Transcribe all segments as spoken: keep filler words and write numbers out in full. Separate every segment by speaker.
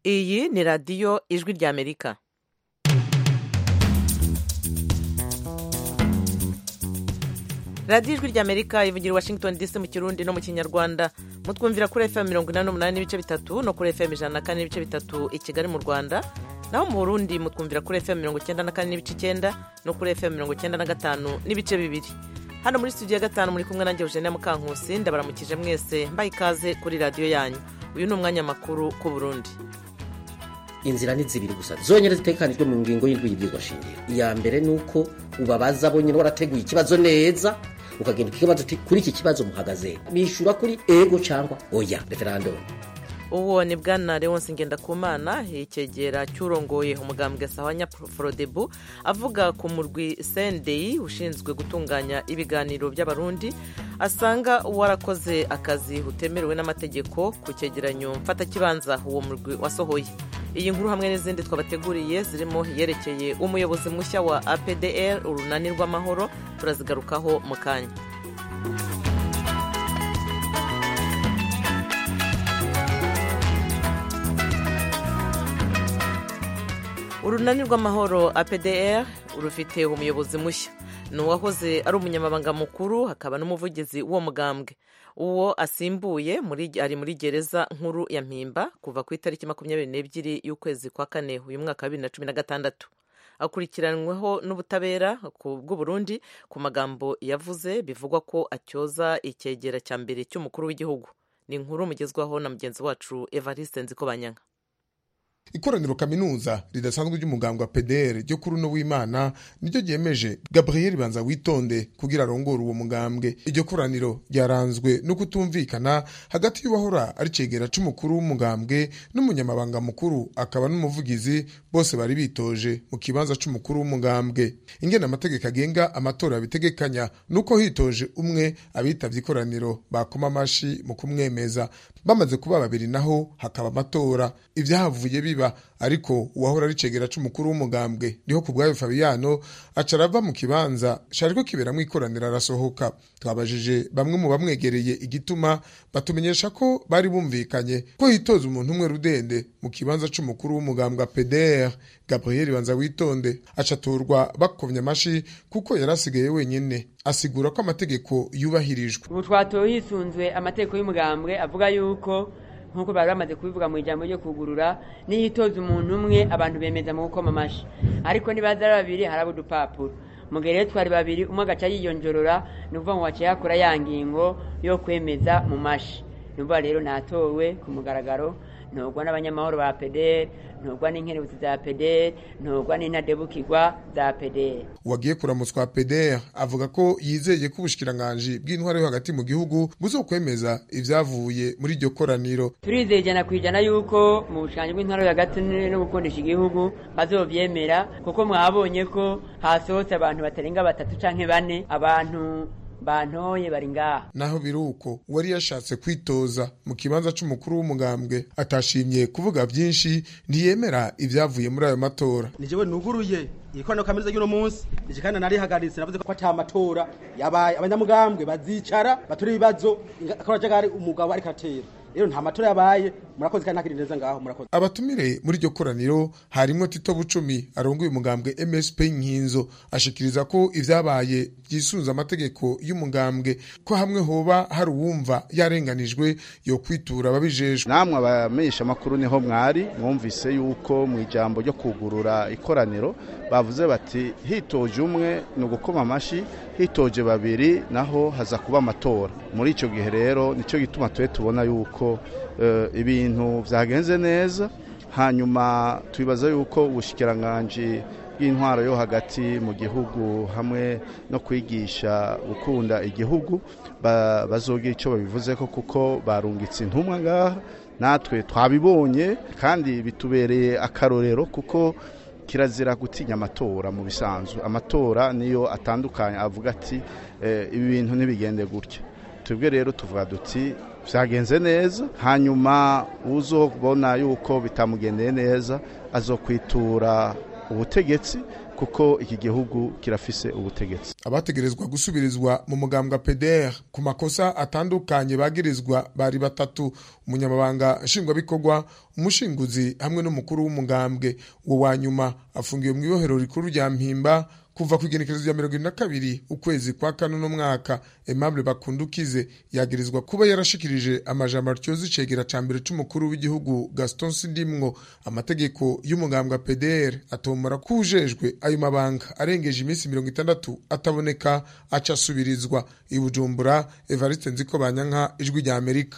Speaker 1: Iyi ni radiyo ijwi ry'Amerika. radiyo ijwi ry'Amerika ivugira i Washington D C mu Kirundi no mu Kinyarwanda. Mutwumvira kuri F M mirongo inani n'umunani n'ibice bitatu no kuri F M ijana na kane n'ibice bitatu i Kigali mu Rwanda. Naho mu Burundi mutwumvira kuri F M mirongo icyenda na kane n'ibice icyenda no kuri F M mirongo icyenda na gatanu n'ibice bibiri. Hano muri studio ya gatanu muri kumwe nanjye Eugenia Mukankusi, ndabaramukije mwese mbaye ikaze kuri radiyo yanyu. Uyu ni umwanya makuru ku Burundi.
Speaker 2: Inzira ni zibiri gusa zonyene zitekanijwe mu ngingo y'indwi y'ibwirwa shingiro. Iya mbere nuko ubabaza bonyene warateguye ikibazo neza, ukagenda ikibazo kuri iki kibazo muhagaze bishura kuri ego cyangwa oya referendum.
Speaker 1: Uwo ni bwana Leonce Ngendakumana, ikegera cyurongoye umugambwe Sahwanya Frodebu, avuga ku murwi C N D I ushinzwe gutunganya ibiganiro by'abarundi, asanga warakoze akazi utemerewe n'amategeko ku cyegeranyo mfata kibanza uwo murwi wasohoye. Iyi nkuru hamwe n'izindi twabateguriye zirimo yerekeye umuyobozi mushya wa A P D R urunani rw'amahoro turazigarukaho mu kanya. Urunani rw'amahoro A P D R urufite umuyobozi mushya, n'uwahoze ari umunyamabanga mukuru hakaba n'umuvugizi w'uwo mugambwe. Uwo asimbuye muri ari muri gereza nkuru ya Mpimba kuva ku itariki makumyabiri n'ebyiri y'ukwezi kwa kane uyu mwaka wa bibiri na cumi na gatandatu. Akurikiranweho n'ubutabera bw'u Burundi ku magambo yavuze bivugwa ko atyoza ikegera cya mbere cy'umukuru w'igihugu. Ni inkuru mugezwaho na mugenzi wacu Evariste Nzikobanyanga.
Speaker 3: Ikoraniro kaminuza ridasanzwe ry'umugambwe wa P D R ryo kuri no w'Imana niryo ryemeje Gabriel Banza Witonde kugira arongora uwo mugambwe. Iryo koraniro ryaranzwe no kutumvikana hagati y'uwahora ari cegera c'umukuru w'umugambwe n'umunyamabanga mukuru akaba n'umuvugizi, bose bari bitoje mu kibanza c'umukuru w'umugambwe. Ingena amategeko agenga amatora bitegekanya nuko hitoje umwe, abitavye ikoraniro bakoma amashi mu kumwemeza. Bamaze kuba babiri naho hakaba amatora. Ivyahavuye biba, ariko uwahora ari cegera c'umukuru w'umugambwe niho kubwayo Fabiano acarava mu kibanza shariko kiberamwe ikoranira arasohoka. Twabajije bamwe mu bamwegereye igituma, batumenyesha ko bari bumvikanye ko hitoza umuntu umwe rudende mu kibanza c'umukuru w'umugambwe P D R. Gabriel Banza Witonde acaturwa bakovye amashi kuko yarasigaye wenyene, asigura ko amategeko yubahirijwe.
Speaker 4: Ubu twatoye hisunzwe amategeko y'umugambwe avuga yuko nkuko bari bamaze kubivuga mu ijambo ryo kugurura, niyitoza umuntu umwe abantu bemeza mu gukoma amashi, ariko nibaza babiri harabo dupapuro. Mugere twari babiri, umwe agaca yiyonjorora, nuvuga ngo waciye akora ya ngingo yo kwemeza mu mashi. Nuvuga rero natowe ku mugaragaro, ntogwa n'abanyamahoro ba P D R, ntogwa n'inkerebutsi za P D R, ntogwa n'intadebukirwa za P D R.
Speaker 3: Wagiye kuramutswa P D R avuga ko yizeye ko ubushikiranganje bw'intwaro yo hagati mu gihugu buzokwemeza ivyavuye muri iryo koraniro.
Speaker 4: Turizeye jana kwijana yuko mu bushikiranganje bw'intwaro yo hagati no gukundisha igihugu bazovyemera, kuko mwabonye ko hasohotse abantu batarenga batatu canke bane, abantu bantoye bari ngaha.
Speaker 3: Naho biruko wari yashatse kwitoza mu kibanza c'umukuru w'umugambwe atashimye kuvuga byinshi, ntiyemera ivyavuye muri ayo matora.
Speaker 5: Nijewe nuguruye ikono kamiza y'uno munsi, nijikana nari hagaritse navuze ko ata matora yabaye, abanyamugambwe bazicara bature ibibazo akabajagari umugabo ari katera. Rero nta matora yabaye, murakoze kandi nakiri neza ngaho murakoze.
Speaker 3: Abatumire muri iryo koraniro harimo Tito Bucumi arongoye umugambwe M S P Nkinzo, ashikiriza ko ivyabaye byisunza amategeko y'umugambwe, ko hamwe hoba hari uwumva yarenganijwe yo kwitura babijejwe.
Speaker 6: Namwe abamenyesha makuru niho mwari mwumvise yuko mu ijambo ryo kugurura ikoraniro bavuze bati hitoje umwe no gukoma amashi, hitoje babiri naho haza kuba amatora. Muri ico gihe rero nico gituma twe tubona yuko uh, ibintu vyagenze neza, hanyuma twibaza yuko ubushikiranganje bw'intwaro yo hagati mu gihugu hamwe no kwigisha gukunda igihugu bazogira ico babivuze ko, kuko barungitse intumwa ngaha, natwe twabibonye kandi bitubereye akarorero, kuko kirazira gutinya amatora. Mu bisanzwe amatora niyo atandukanye, avuga ati e, ibi bintu ntibigende gutya. Twebwe rero tuvuga duti vyagenze neza, hanyuma uzobona yuko bitamugendeye neza azokwitura ubutegetsi kuko iki gihugu kirafise ubutegetsi.
Speaker 3: Abategerezwa gusubirizwa mu mugambwe P D R ku makosa atandukanye bagirizwa bari batatu: umunyamabanga nshingwabikorwa, umushinguzi hamwe n'umukuru w'umugambwe. Uwo wa nyuma afungiwe mu ibohero rikuru rya Mpimba kuva ku igenekerezo rya mirongo ine na kabiri ukwezi kwa kane no mwaka. Aimable Bakundukize yagirizwa kuba yarashikirije amajambo atyoza icegera ca mbere c'umukuru w'igihugu Gaston Sindimwo. Amategeko y'umugambwe P D R atomora kujejwe ayo mabanga arengeje iminsi mirongo itandatu ataboneka aca asubirizwa. I Bujumbura, Evariste Nzikobanyanka, Ijwi rya Amerika.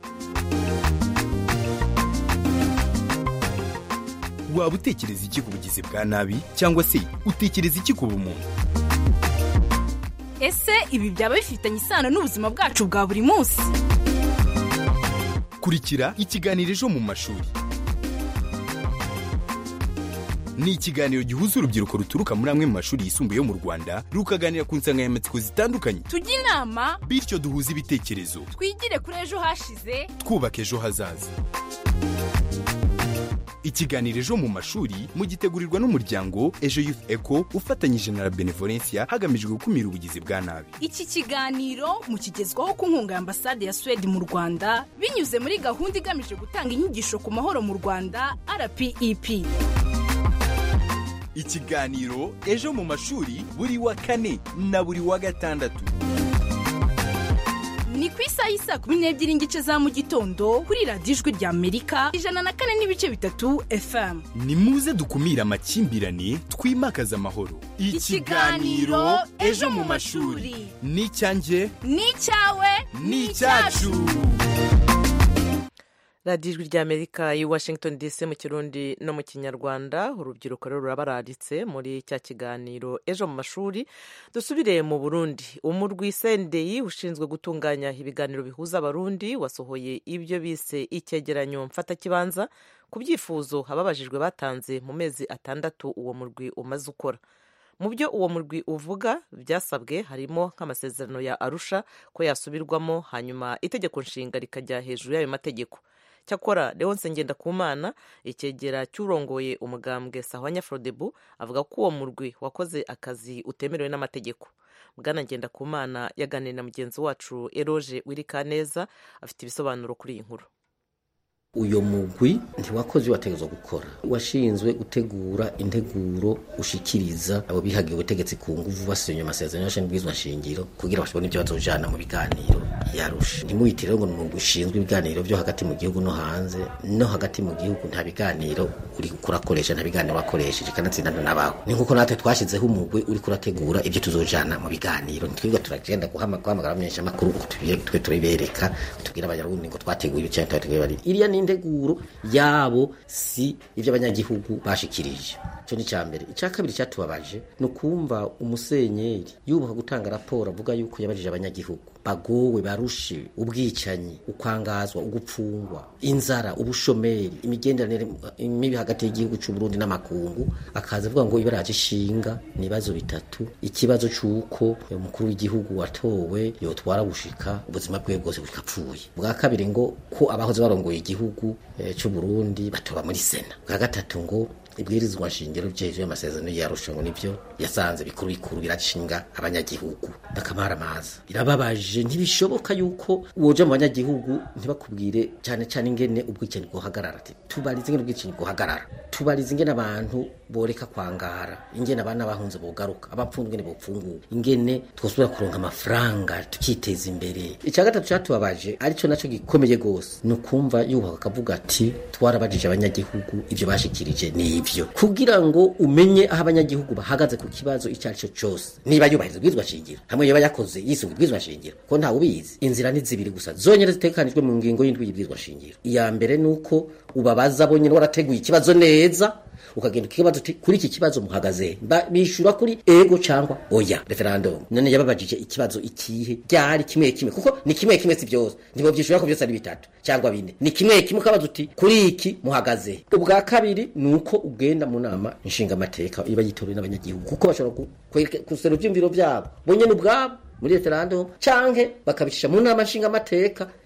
Speaker 7: Waba utekereza iki ku bugizi bwa nabi cyangwa se utekereza iki ku bumuntu?
Speaker 8: Ese ibi byaba bifitanye isano n'ubuzima bwacu bwa buri munsi?
Speaker 7: Kurikira ikiganiro Ejo mu mashuri. Ni ikiganiro gihuza urubyiruko ruturuka muri amwe mu mashuri yisumbuye yo mu Rwanda rukaganira ku nsanganyamatsiko zitandukanye.
Speaker 8: Tujye inama
Speaker 7: bityo duhuze ibitekerezo.
Speaker 8: Twigire kuri ejo hashize,
Speaker 7: twubaka ejo hazaza. Ikiganiro Ejo mu mashuri mugitegurirwa n'umuryango Ejo Youth Echo ufatanyije na Benevolencia hagamijwe gukumira ubugizi bwa nabi.
Speaker 8: Iki kiganiro mukigezwaho ku nkunga ya Ambasade ya Sweden mu Rwanda binyuze muri gahunda igamije gutanga inyigisho ku mahoro mu Rwanda R P E P.
Speaker 7: Ikiganiro Ejo mu mashuri buri wa kane na buri wa gatandatu.
Speaker 8: Ni ku isaha y'isa kumi n'ebyiri n'igice za mu gitondo kuri radiyo Ijwi rya Amerika ijana na kane n'ibice bitatu F M.
Speaker 7: Ni muze dukumira amakimbirane, twimakaza amahoro.
Speaker 8: Ikiganiro Ejo mu mashuri
Speaker 7: ni icyanjye,
Speaker 8: ni icyawe,
Speaker 7: ni icyacu.
Speaker 1: radiyo Ijwi rya Amerika i Washington D C mu Kirundi no mu Kinyarwanda. Urubyiruko rero rurabaraditse muri cya kiganiro Ejo mu mashuri. Dusubire mu Burundi. Umurwi C N D I ushinzwe gutunganya ibiganiro bihuza abarundi wasohoye ibyo bise icyegeranyo mfata kibanza ku byifuzo ababajijwe batanze mu mezi atandatu uwo murwi umaze ukora. Mu byo uwo murwi uvuga byasabwe harimo nk'amasezerano ya Arusha ko yasubirwamo hanyuma itegeko nshinga rikajya hejuru y'ayo mategeko. Cyakora Leonce Ngendakumana, icyegera cyurongoye umugambwe Sahwanya Frodebu, avuga ko uwo murwi wakoze akazi utemerewe n'amategeko. Bwana Ngendakumana yaganiriye na mugenzi wacu Eroge Wirikaneza, afite ibisobanuro kuri iyi nkuru.
Speaker 2: Uyo mugwi ntiwakoze wategezwa gukora, washinzwe gutegura integuro ushikiriza abo bihagiye ubutegetsi ku nguvu basenye amasezerano y'ashinzwe shingiro kugira bashobone ibyo bazojana mu biganiro yarusha. Ntimuyitire ngo n'umugwi ushinzwe ibiganiro byo hagati mu gihugu no hanze, no hagati mu gihugu nta biganiro uri kurakoresha, nta biganiro bakoresheje kanatsinda nabaho. Ni nkuko natwe twashizeho umugwi uri kurategura ibyo tuzojana mu biganiro. Ntitwiga turagenda guhamagara amenyesha makuru twe turibereka tugira abayarundi ngo twateguye ibyo cyangwa twateguye bari iriya indeguro yabo si ivyo abanyagihugu bashikirije. Cyo ni cyambere. Icya kabiri cyatubabaje no kumva umusenyeri yubaha gutanga raporo avuga yuko yabajije abanyagihugu bagowe, barushe, ubwicanyi, ukwangazwa, ugupfungwa, inzara, ubushomeri, imigenderanire mibi hagati y'igihugu cy'u Burundi n'amakungu. Akaza avuga ngo ibaraje shinga nibazo bitatu: ikibazo cy'uko umukuru w'igihugu watowe yotwara gushika ubuzima bwe bwose bukapfuye. Bwa kabiri ngo ko abahoze barongoye igihugu e, cy'u Burundi batoba muri Sena. Bwa gatatu ngo ibwirizwa shingiro byeje amasezerano yarusha ngo nivyo yasanze bikuru bikuru biracishinga abanyagihugu bakamara amazi. Birababaje, ntibishoboka yuko woje mu banyagihugu ntibakubwire cyane cyane ingene ubwicanyi bwo hagarara. Tubarize ingene ubwicanyi bwo hagarara, tubarize ingene abantu boreka kwangara, ingene abana bahunze bogaruka, abapfundwe ne bopfunguwe, ingene twosubira kuronka amafaranga tukiteza imbere. Icya gatatu cyatubabaje arico naco gikomeye gose no kumva yubaha akavuga ati twarabajije abanyagihugu ivyo bashikirije ni ivyo, kugira ngo umenye aho abanyagihugu bahagaze ku kibazo icyacu cyose. Niba yubahiriza ubwizwa shingiro hamwe yaba yakoze yisunga ubwizwa shingiro ko nta ubizi. Inzira ni zibiri gusa zonyene zitekanijwe mu ngingo y'indwi y'ubwizwa shingiro. Iya mbere nuko ubabaza bonyene warateguye ikibazo neza, ukagenda kibazo uti kuri iki kibazo muhagaze bishura kuri ego cyangwa oya referendum. None yababajije ikibazo ikihe byari kimwe kimwe, kuko ni kimwe kimwe si byose, ndibo byishura ko byose ari bitatu cyangwa bine, ni kimwe kimwe kabazo uti kuri iki muhagaze. Ubwa kabiri nuko ugenda mu nama inshinga amateka iba yitoreye n'abanyagihugu, kuko bashobora kuserura ibyumviro byabo bonyene ubwabo muri referendum canke bakabishisha mu nama nshinga amateka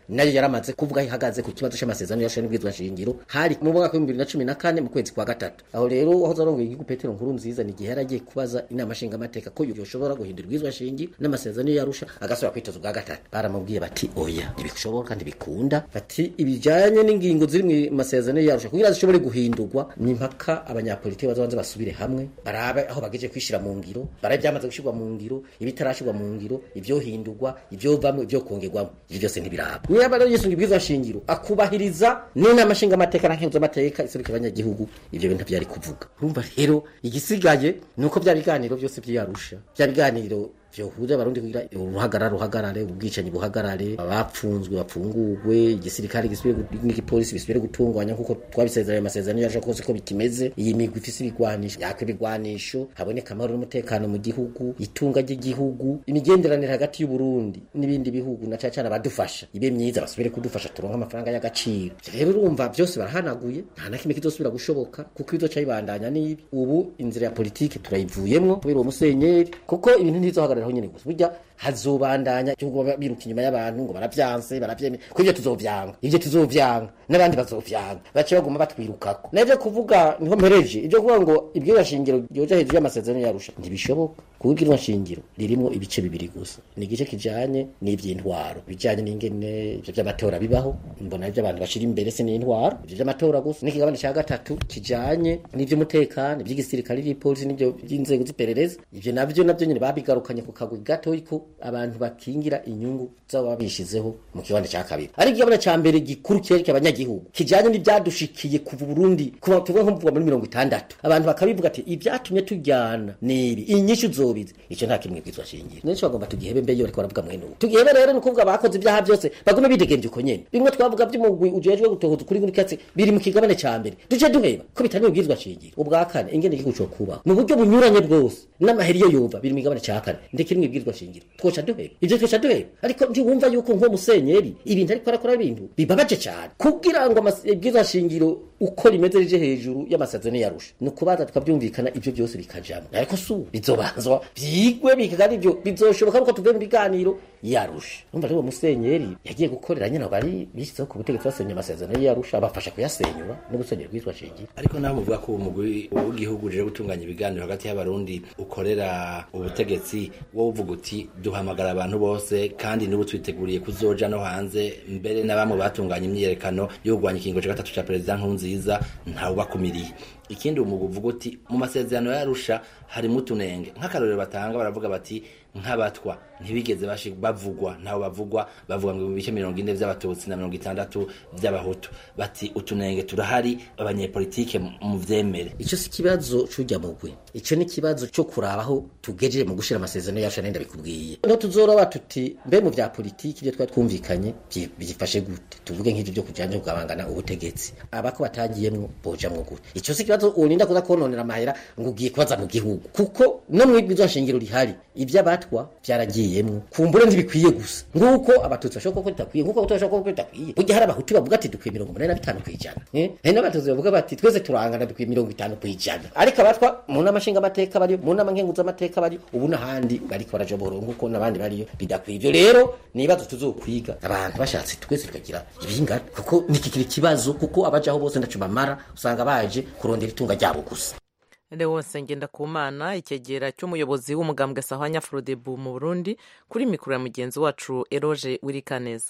Speaker 2: nayo yaramaze kuvuga ihagaze ku kibazo cy'amasezerano y'Arusha n'ibwirizwa shingiro hari mu mwaka wa bibiri na cumi na kane mu kwezi kwa gatatu. Aho rero aho zarongoye igihugu Petero Nkurunziza ni gihe yaragiye kubaza inama nshinga amateka ko yoshobora guhindura ibwirizwa shingiro n'amasezerano y'Arusha agasubira kwitoza bwa gatatu. Baramubwiye bati oya ntibishoboka kandi bikunda, bati ibijanye n'ingingo ziri mu masezerano y'Arusha kugira zishobore guhindurwa ni mpaka abanyapolitiki bazabanze basubire hamwe barabe aho bageje kwishira mu ngiro, barabe byamaze gushirwa mu ngiro, ibitarashirwa mu ngiro, ivyo hindurwa, ivyo vamwe, ivyo kongerwamo, ivyo byose ntibiraba. Niba rero Yesu ngibwirizwa shingiro akubahiriza n'inama nshinga amateka na nkenzo amateka iseruka abanyagihugu, ivyo bintu byari kuvuga. Urumva rero igisigaye nuko bya biganiro byose by'Arusha, bya biganiro vyohuza abarundi kugira uruhagarara ruhagarare, ubwicanyi buhagarare, abapfunzwe bapfungurwe, igisirikare gisubire n'igipolisi bisubire gutungwanya nkuko twabisezeranye amasezerano y'Arusha kose ko bikimeze. Iyi migwi ifise ibigwanisho yakwe ibigwanisho, haboneka amahoro n'umutekano mu gihugu, itunga ry'igihugu, imigenderanire hagati y'u Burundi n'ibindi bihugu na cyane abadufasha ibe myiza, basubire kudufasha turonka amafaranga y'agaciro. Rero urumva byose barahanaguye, nta na kimwe kizosubira gushoboka kuko izo cyabandanya nibi. Ubu inzira ya politike turayivuyemwo kubera uwo musenyeri, kuko ibintu ntizohagarara nyine gusa burya hazobandanya cyo biruka inyuma y'abantu ngo baravyanse baravyeme ko ivyo tuzovyanga ivyo tuzovyanga n'abandi bazovyanga bace baguma batwirukako. Navyo kuvuga niho mpereje ivyo kuvuga ngo ibwirizwa shingiro yoja hejuru y'amasezerano y'Arusha ntibishoboka. Kubwirwa shingiro ririmo ibice bibiri gusa, ni igice kijanye n'ivy'intwaro, bijanye n'ingene ivyo by'amatora bibaho, mbona ivyo abantu bashira imbere se n'intwaro, ivyo by'amatora gusa. N'ikigabane cya gatatu kijanye n'ivy'umutekano, ivy'igisirikare, ivy'ipolisi n'ivyo by'inzego z'iperereza, ivyo navyo navyo nyine babigarukanye ku kagwi gato iko abantu bakingira inyungu z'aba bishizeho mu kibande cya kabiri. Ari igabane cya mbere gikuru cyereka abanyagihugu kijanye n'ibyadushikiye kuva Burundi kuva tuvuga nko mvuga muri mirongo itandatu, abantu bakabivuga ati ibyatumye tujyana nibi inyishu zobize, icyo nta kimwe bwizwa shingiro. Nenshi bagomba tugihebe mbe yo ariko baravuga mwene ubu tugihebe rero ni kuvuga bakoze ibyaha byose bagume bidegemvye uko nyene. Bimwe twavuga by'umugwi ujejwe gutohoza kuri gukatse biri mu kigabane cya mbere, tuje duheba ko bitari bwizwa shingiro. Ubwa kane ingene igihugu cyo kuba mu buryo bunyuranye bwose n'amaheri yo yumva biri mu kigabane cya kane ndekiri mu bwizwa shingiro. Twoca duheba ivyo twoca duheba, ariko ndi wumva yuko nko musenyeri ibintu ariko arakora ibintu bibabaje cyane kugira ngo bwizwa shingiro uko rimeze rije hejuru y'amasezerano y'Arusha nukubaza tukabyumvikana ivyo byose bikajamo. Ariko su bizobanzwa byigwe bikagari ivyo bizoshoboka uko tuve mu biganiro y'Arusha. Umva rero musenyeri yagiye gukorera nyine bari bishyizeho ku butegetsi basenye amasezerano y'Arusha bafasha kuyasenyura no gusenyera bwizwa shingiro.
Speaker 9: Ariko naho muvuga ko umugwi w'igihugu uje gutunganya ibiganiro hagati y'abarundi ukorera ubutegetsi wo uvuga uti duhamagara abantu bose kandi n'ubu twiteguriye kuzoja no hanze, mbere na bamwe batunganya imyerekano yo kugwanya ikingo cya gatatu cya president Nkurunziza ntawe bakumiriye. Ikindi umugu uvuga uti mu masezerano y'Arusha harimo utunenge nk'akarorero batanga baravuga bati nk'abatwa ntibigeze bavugwa ntaho bavugwa bavuga ngo ibice mirongo ine by'abatutsi na mirongo itandatu by'abahutu, bati utunenge turahari abanyepolitike mu vyemere.
Speaker 2: Ico si kibazo cujya mugwe, ico ni kibazo cyo kurabaho tugejeje mu gushira amasezerano y'Arusha nenda bikubwiye. No tuzora tuti mbe mu vya politiki byo twa twumvikanye bifashe gute, tuvuge nk'ivyo byo kujanye kugabangana ubutegetsi abako batagiyemwo bojamwo gute. Ico si kibazo urinda kuza kononera amahera ngo ugiye kubaza mu gihugu, kuko no mu bwizwa shingiro rihari iby'abatwa byaragiyemwo kumbure ntibikwiye gusa nguko abatutsi bashaka ko bitakwiye nguko abatutsi bashaka ko bitakwiye. Burya hari abahutu bavuga ati dukwiye mirongo umunani na bitanu kwijana, eh hari n'abatutsi bavuga bati twese turangana dukwiye mirongo itanu kwijana. Ariko abatwa mu namashinga amateka bari mu namankenguza amateka bari ubu nahandi bariko baraje boro nguko nabandi bariyo bidakwiye. Ibyo rero nibazo tuzokwiga abantu bashatse twese tukagira ibingana, kuko nikikiri kibazo kuko abajaho bose ndacubamara usanga baje kurondera itunga ryabo gusa.
Speaker 1: Leo Sengenda Kumana ikegera cy'umuyobozi w'umugambwe Sahwanya Frodebu mu Burundi kuri mikuru ya mugenzi wacu Eroge Wirikaneza.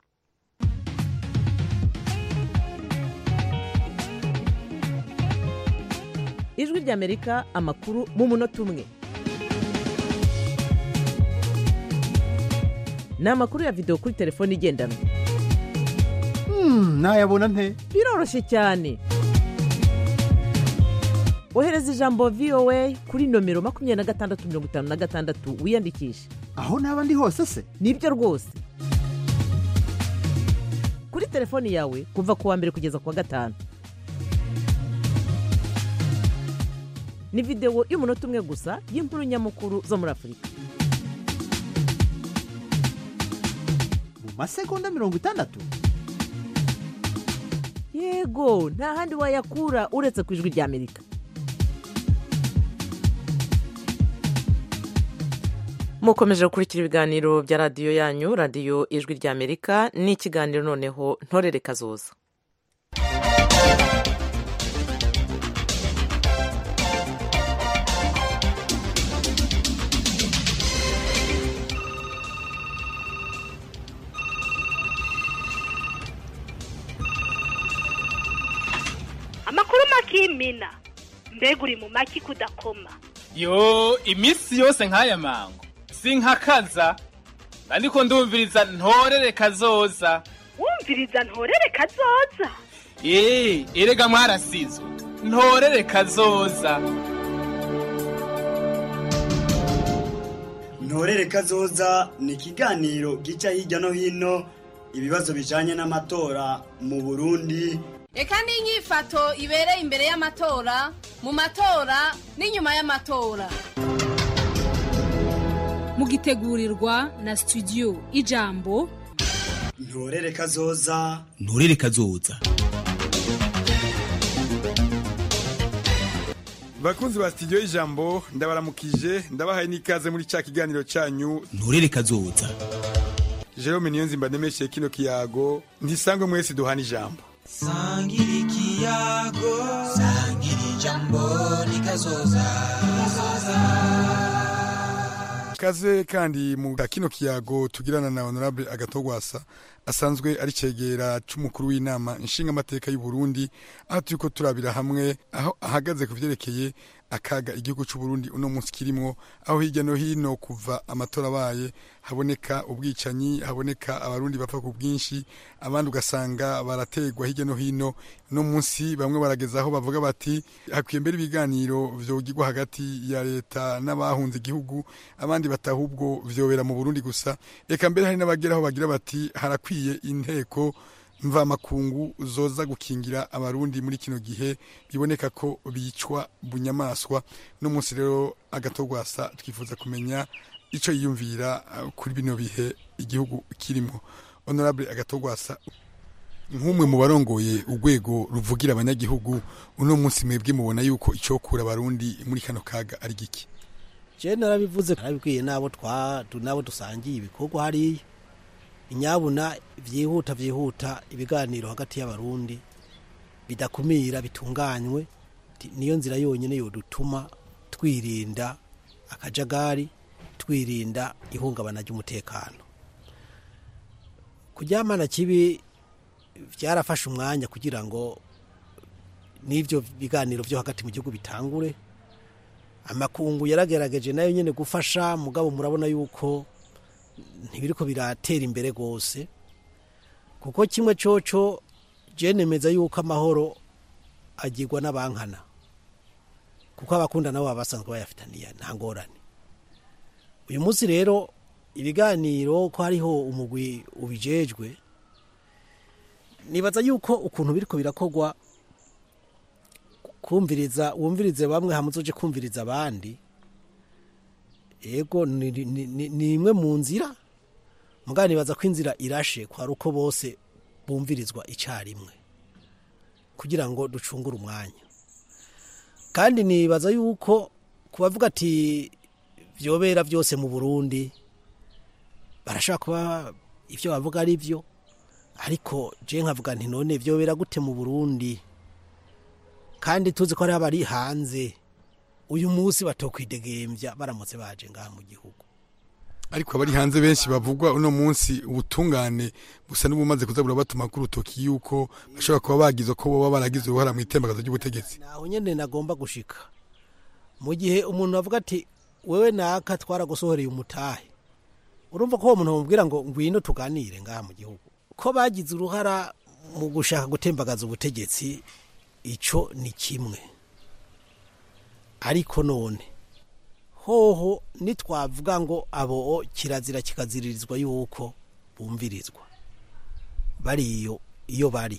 Speaker 1: Ijwi ry'Amerika amakuru mu munota umwe. Ni amakuru ya video kuri telefone igendanwa.
Speaker 10: Hmm, nayabona nte?
Speaker 1: Biroroshye cyane. Ohereza ijambo V O A kuri nomero makumyabiri na gatandatu mirongo itanu na gatandatu wiyandikisha.
Speaker 10: Aho naba ndi hose se?
Speaker 1: Nibyo rwose. Kuri telefoni yawe kuva ku wa mbere kugeza ku wa gatanu. Ni video y'umunota umwe gusa y'inkuru nyamukuru zo muri Afurika.
Speaker 10: Mu masegonda mirongo itandatu?
Speaker 1: Yego, nta handi wayakura uretse ku Ijwi ry'Amerika. mukomeje gukurikira ibiganiro bya radiyo yanyu radiyo ijwi ry'Amerika n'ikiganiro noneho ntorere kazoza.
Speaker 11: Amakuru makimina mbega uri mu maki kudakoma.
Speaker 12: Yo imisi yose nk'aya mango sinkakaza ariko ndumviriza ntorere kazoza.
Speaker 11: Wumviriza ntorere kazoza?
Speaker 12: Eh, erega mwarasizwe ntorere kazoza.
Speaker 13: Ntorere kazoza ni ikiganiro gica hirya no hino ibibazo bijanye n'amatora mu Burundi.
Speaker 14: Eka n'inyifato ibereye imbere y'amatora, mu matora n'inyuma y'amatora.
Speaker 15: Mugitegurirwa na studio Ijambo.
Speaker 13: Ntorere kazoza.
Speaker 7: Ntorere kazoza.
Speaker 16: Bakunzi ba studio Ijambo ndabaramukije ndabahaye nikaze muri ca kiganiro canyu
Speaker 7: Ntorere kazoza.
Speaker 16: Jerome Niyonzimba ndemeshe kino kiyago ntisangwe mwese duhana ijambo.
Speaker 17: Sangiri kiyago Sangiri jambo nikazoza
Speaker 16: Kaze kandi mu kino kiyago tugirana na Honorable Agatogwasa asanzwe ari cegera c'umukuru w'inama nshinga amateka y'u Burundi aho turiko turabira hamwe aho ahagaze ku vyerekeye akaga igihugu c'u Burundi uno munsi kirimo aho hirya no hino kuva amatora baye haboneka ubwicanyi haboneka abarundi bapfa ku bwinshi abandi ugasanga barategwa hirya no hino no munsi bamwe baragezaho bavuga bati hakwiye mbere ibiganiro vyogirwa hagati ya leta n'abahunze igihugu abandi batahubwo vyobera mu Burundi gusa eka mbere hari n'abageraho bagira bati harakwiye inteko mva makungu zoza gukingira abarundi muri kino gihe biboneka ko bicwa bunyamaswa no munsi rero Agatogwasa twifuza kumenya ico yiyumvira kuri bino bihe igihugu kirimo. Honorable Agatogwasa nk'umwe mu barongoye urwego ruvugira abanyagihugu uno munsi mwebwe mubona yuko ico kura abarundi muri kano kaga ari giki?
Speaker 18: Je narabivuze arabikwiye nabo twa nabo dusangiye ibikorwa hari inyabuna vyihuta vyihuta ibiganiro hagati y'abarundi bidakumira bitunganywe niyo nzira yonyene yo dutuma twirinda akajagari twirinda ihungabana ry'umutekano. Kuryamana kibi vyarafashe umwanya kugira ngo nivyo biganiro vyo hagati mu gihugu bitangure. Amakungu yaragerageje nayo nyene gufasha mugabo murabona yuko ntibiriko biratera imbere gose kuko kimwe coco je nemeza yuko amahoro agirwa n'abankana kuko abakunda nabo babasanzwe bayafitaniye nta ngorane. Uyu munsi rero ibiganiro ko hariho umugwi ubijejwe nibaza yuko ukuntu biriko birakogwa kumviriza wumvirize bamwe hamuzoje kumviriza abandi ego ni, ni, ni, ni imwe mu nzira mugani baza ko inzira irashe kwa ruko bose bumvirizwa icarimwe kugira ngo ducungure umwanya kandi nibaza yuko kubavuga ati vyobera vyose mu Burundi barashaka kuba ivyo bavuga ari byo ariko je nkavuga nti none vyobera gute mu Burundi kandi tuzi ko ari abari hanze uyu munsi batokwidegembya baramutse baje ngaha mu gihugu
Speaker 16: ariko abari hanze benshi bavugwa uno munsi ubutungane busa n'ubumaze kuzabura batuma kuri utoki yuko bashobora kuba bagize ko boba baragize uruhara mu itembagazo ry'ubutegetsi.
Speaker 18: Naho nyene nagomba gushika mu gihe umuntu avuga ati wewe naka twaragusohoreye umutahe urumva ko uwo muntu bamubwira ngo ngwino tuganire ngaha mu gihugu ko bagize uruhara mu gushaka gutembagaza ubutegetsi ico ni kimwe ariko none hoho nitwavuga ngo abo kirazira kikaziririzwa yuko bumvirizwa bariyo iyo bari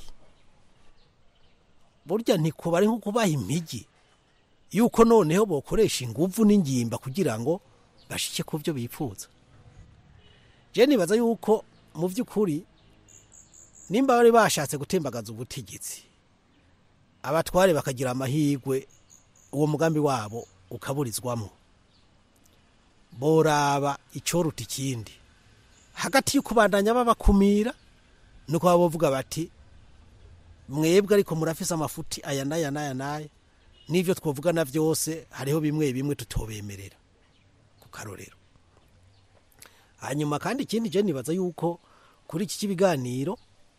Speaker 18: burya ntiko bari nko kubaha impigi yuko noneho bokoresha inguvu n'ingimba kugira ngo bashike ku byo bipfuza. Je nibaza yuko mu vy'ukuri nimba bari bashatse gutembagaza ubutegetsi abatware bakagira amahirwe uwo mugambi wabo ukaburizwamo boraba icoruta ikindi hagati y'ukubandanya babakumira nuko bavuga bati mwebwe ariko murafise amafuti aya naya naya naya nivyo twovugana vyose hariho bimwe bimwe tutobemerera ku karorero. Hanyuma kandi ikindi je nibaza yuko kuri iki kibiganiro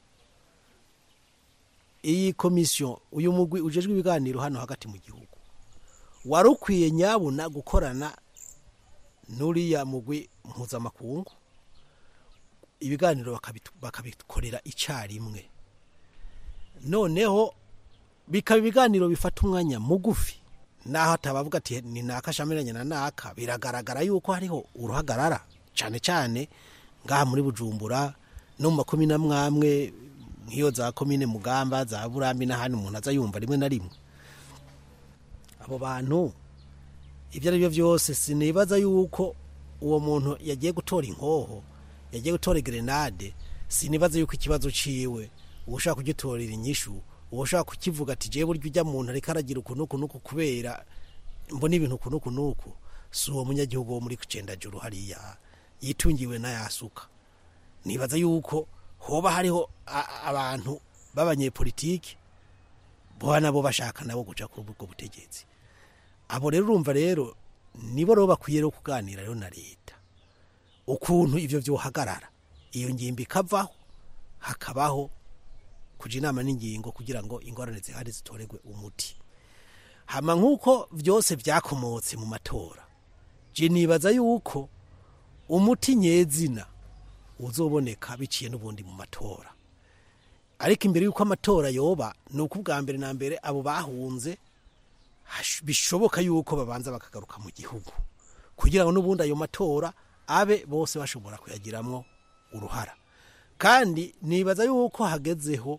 Speaker 18: iyi komisiyo uyu mugwi ujejwe ibiganiro hano hagati mu gihugu warukwiye nyabuna gukorana nuriya mugwi mpuzamakungu ibiganiro bakabikorera icarimwe noneho bikaba ibiganiro bifata umwanya mugufi naho atabavuga ati ni nakashamiranye na naka biragaragara yuko hariho uruhagarara cyane cyane ngaha muri Bujumbura no mu makumi na mwamwe nk'iyo za komine Mugamba za Burambi na hano umuntu aza yumva rimwe na rimwe abo bantu ibyo ari byo byose sinibaza yuko uwo muntu yagiye gutora inkoho yagiye gutora grenade sinibaza yuko ikibazo ciwe ushaka kugitorera inyishu ushaka kukivuga ati je buryo ujya muntu ariko aragira ukunuku nuko kubera mbona ibintu kunuku nuku si uwo munyagihugu wo muri kucenda juru hariya yitungiwe na yasuka. Nibaza yuko hoba hariho abantu b'abanyepolitiki bo nabo bashaka nabo guca ku bwo butegetsi abo rero urumva rero nibo ro bakwiye ro kuganira rero na leta ukuntu ivyo byo hagarara iyo ngimbi kavaho hakabaho kuja inama n'ingingo kugira ngo ingorane zihari zitoregwe umuti. Hama nkuko vyose vyakomotse mu matora je nibaza yuko umuti nyezina uzoboneka biciye n'ubundi mu matora ariko imbere yuko amatora yoba nuko ubwa mbere na mbere abo bahunze bishoboka yuko babanza bakagaruka mu gihugu kugira ngo n'ubundi ayo matora abe bose bashobora kuyagiramwo uruhara. Kandi nibaza yuko hagezeho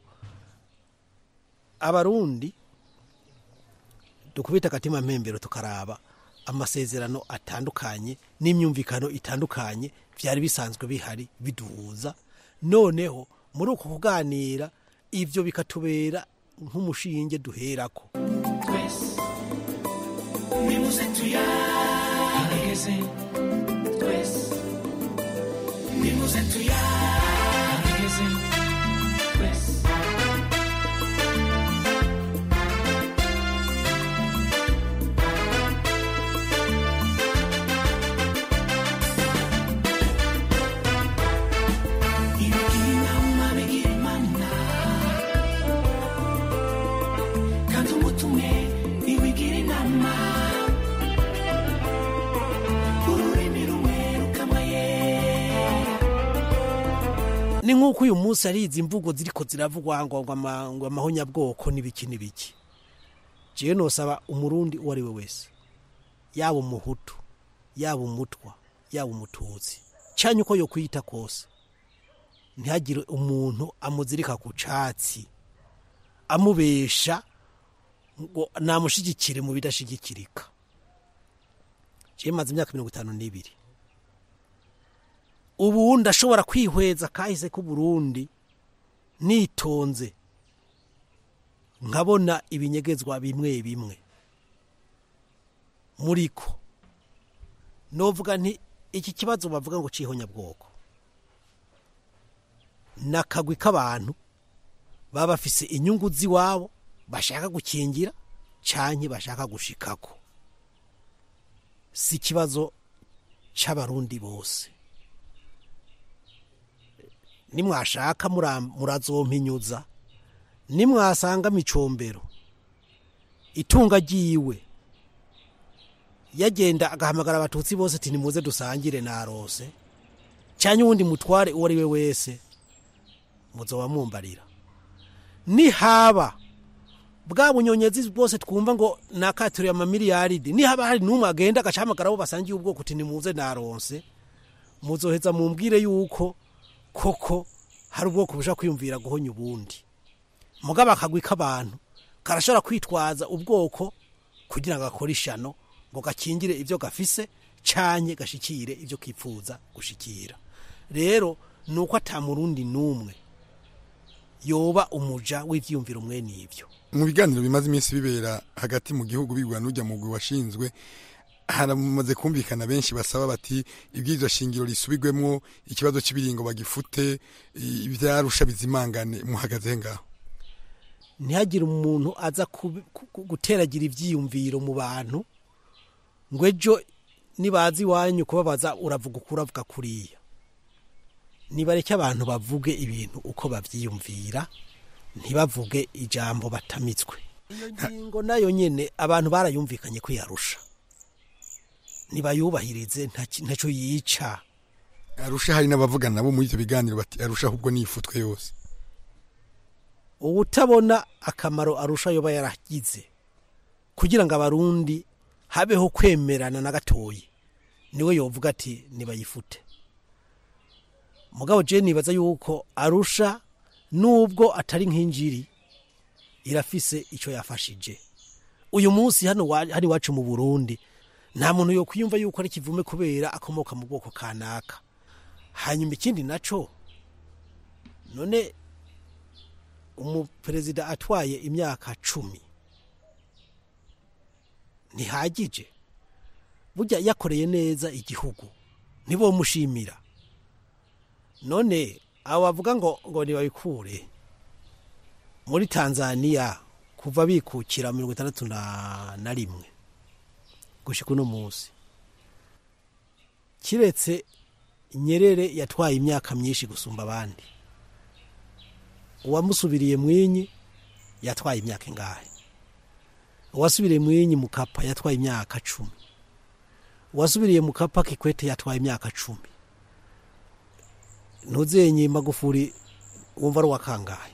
Speaker 18: abarundi dukubita katima mpembero tukaraba amasezerano atandukanye n'imyumvikano itandukanye byari bisanzwe bihari biduhuza noneho muri uko kuganira ivyo bikatubera nk'umushinge duherako twese nimuze tuyaregeze twese nimuze tuyaregeze twese ni nkuko uyu munsi ari izi mvugo ziriko ziravugwa ngo ngo amahonya bwoko nibiki nibiki je no saba umurundi uwari we wese yabo muhutu yabo umutwa yabo umututsi cyanye uko yo kwita kose ntihagire umuntu amuzirika ku catsi amubesha ngo namushigikire mu bidashigikirika. Je maze imyaka mirongo itanu n'ibiri ubu ndashobora kwihweza kahise ku Burundi nitonze nkabona ibinyegezwa bimwe bimwe muriko novuga nti iki kibazo bavuga ngo cihonya bwoko nakagwi k'abantu baba bafise inyungu ziwabo bashaka gukingira canke bashaka gushikako si kibazo c'abarundi bose nimwashaka murazompinyuza nimwasanga micombero itunga giwe yagenda agahamagara abatutsi bose ati nimuze dusangire narose cyanye uwundi mutware uwo ari we wese muzoba mumbarira ni haba bwa bunyonyezi bwose twumva ngo nakaturiye ama miliyaridi ni haba hari numwe agenda agahamagara abo basangiye ubwoko ati nimuze narose muzoheza mumbwire yuko koko hari ubwoko busha kwiyumvira guhonya ubundi mugaba akagwi k'abantu karashobora kwitwaza ubwoko kugira ngo akore ishano ngo gakingire ivyo gafise canye gashikire ivyo kipfuza gushikira. Rero nuko atamurundi numwe yoba umuja w'ivyumviro mwe nivyo.
Speaker 16: Mu biganiro bimaze iminsi bibera hagati mu gihugu bigwa n'ujya mu gwi washinzwe haramaze kumvikana benshi basaba bati ibwirizwa shingiro risubirwemo ikibazo cy'ibiringo bagifute ivyarusha bizimangane muhagaze ngaho
Speaker 18: ntihagire umuntu aza guteragira ivyiyumviro mu bantu ngo ejo nibazi wanyu kubabaza uravuga ukuravuga kuriya nibareke abantu bavuge ibintu uko bavyiyumvira ntibavuge ijambo batamitswe iyo ngingo nayo nyene abantu barayumvikanye ko yarusha nibayubahirize ntacyo yica
Speaker 16: arusha hari n'abavugana nabo muri ivyo biganiro bati arusha ahubwo nifutwe yose
Speaker 18: ubutabona akamaro arusha yoba yaragize kugira ngo abarundi habeho kwemerana na gatoyi niwe yovuga ati nibayifute mugabo je nibaza yuko arusha nubwo atari nk'injiri irafise ico yafashije uyu munsi hano hari wacu mu Burundi nta muntu yo kwiyumva yuko ari kivume kubera akomoka mu bwoko kanaka hanyuma ikindi naco none umuperezida atwaye imyaka cumi ntihagije burya yakoreye neza igihugu nibo mushimira none abo bavuga ngo ngo nibabikure muri Tanzania kuva bikukira mirongo itandatu na rimwe gushika uno munsi kiretse Nyerere yatwaye imyaka myinshi gusumba abandi uwamusubiriye Mwinyi yatwaye imyaka ingahe uwasubiriye Mwinyi Mukapa yatwaye imyaka cumi uwasubiriye Mukapa Kikwete yatwaye imyaka cumi Ntuzenye Magufuli wumva ari wakangaye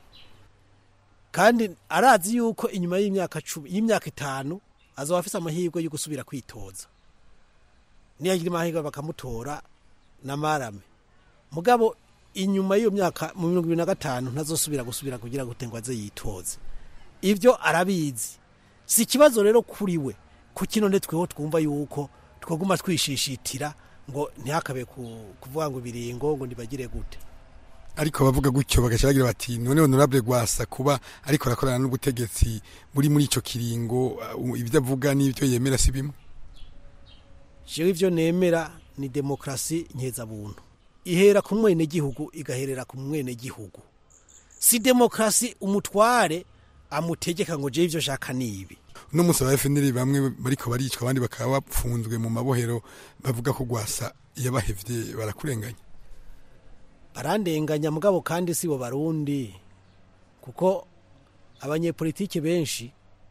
Speaker 18: kandi arazi yuko inyuma y'imyaka cumi y'imyaka itanu azoba afise amahirwe yo gusubira kwitoza niyagira amahirwe bakamutora na marame mugabo inyuma y'iyo myaka mu mirongo ibiri na gatanu ntazosubira gusubira kugira gutengwa ze yitoze ivyo arabizi si ikibazo rero kuri we kukino nde tweho twumva yuko twoguma twishishitira ngo ntihakabe kuvuga ngo biringo ngo nibagire gute
Speaker 16: ariko bavuga gutyo bagacagira bati none honorable Gwasa kuba ariko rakorana n'ubutegetsi buri muri ico kiringo ibyo avuga n'ibyo yemera si bimwe
Speaker 18: jewe ivyo nemera ni demokrasi nkeza buntu ihera ku mwene gihugu igaherera ku mwene gihugu si demokrasi umutware amutegeka ngo je ivyo shaka nibi
Speaker 16: no musaba F N L bamwe bariko baricwa abandi bakaba bapfunzwe mu mabohero bavuga ko Gwasa yabahevye barakurenganya
Speaker 18: barandenganya mugabo kandi sibo barundi kuko abanyepolitike benshi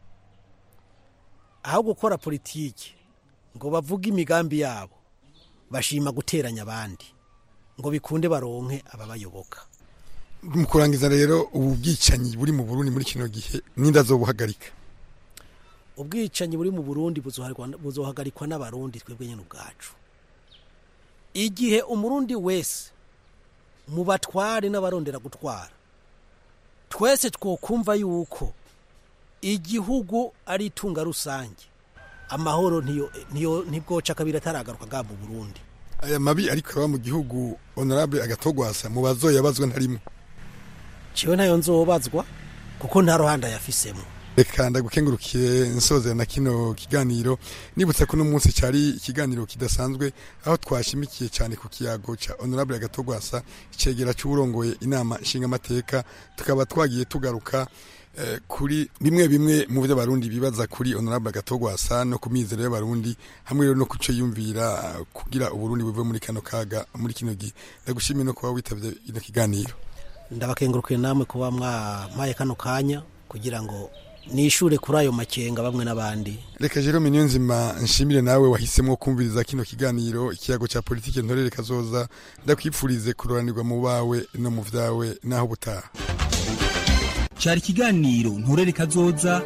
Speaker 18: aho gukora politike ngo bavuge imigambi yabo bashima guteranya abandi ngo bikunde baronke ababayoboka
Speaker 16: mu kurangiza rero ubu bwicanyi buri mu Burundi muri kino gihe ninda zo buhagarika
Speaker 18: ubwicanyi buri mu Burundi buzohagarikwa n'abarundi twebwe nyene ubwacu igihe umurundi wese mu batware n'abarondera gutwara twese twokumva yuko igihugu ari itunga rusange amahoro ntiyo ntiyo ntibwoca kabira taragaruka ga mu Burundi
Speaker 16: aya mabi ariko aba mu gihugu honorable Agatogwasa mu bazoyabazwa ntarimo
Speaker 18: ciwe nayo nzobazwa kuko nta ruhanda yafisemo
Speaker 16: reka ndagukengurukiye nsoze na kino kiganiro nibutse ko no munsi cyari ikiganiro kidasanzwe aho twashimikiye cyane ku kiyago cha honorable Agatogwasa icegera cy'uburongoye inama nshinga mateka tukaba twagiye tugaruka eh, kuri bimwe bimwe mu byo barundi bibaza kuri honorable Agatogwasa no kumizero y'abarundi hamwe rero no kuco yumvira uh, kugira uburundi buve muri kano kaga muri kino gihe ndagushimiye no kuba witavye ino kiganiro
Speaker 18: ndabakengurukiye namwe kuba mwampaye kano kanya kugira ngo nishure kuri ayo makenga bamwe n'abandi
Speaker 16: reka Jerome Niyonzima nshimire nawe wahisemo kumviriza kino kiganiro ikiyago cha politike ntorere kazoza ndakwipfurize kuroranirwa mu bawe no mu vyawe naho butaha
Speaker 19: cyari kiganiro ntorere kazoza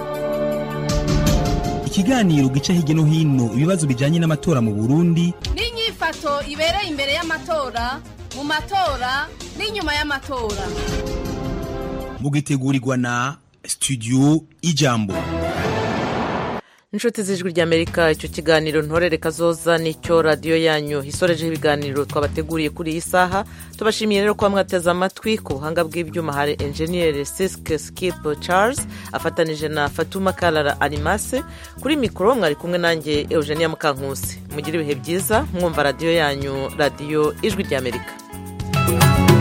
Speaker 19: ikiganiro gica hirya no hino ibibazo bijanye n'amatora mu Burundi
Speaker 14: n'inyifato ibereye imbere y'amatora mu matora n'inyuma y'amatora
Speaker 19: mugitegurirwa na Studio Ijambo.
Speaker 1: inshuti z'ijwi ry'Amerika, icyo kiganiro ntorere kazoza nicyo radiyo yanyu hisorejeho ibiganiro twabateguriye kuri iyi saha. Tubashimiye rero kuba mwateze amatwi. Ku buhanga bw'ibyuma hari enjeniyeri Siske Skip Charles afatanije na Fatuma Karara Animase. Kuri mikoro mwari kumwe nanjye Eugenia Mukankusi. Mugire ibihe byiza mwumva radiyo yanyu, radiyo ijwi ry'Amerika.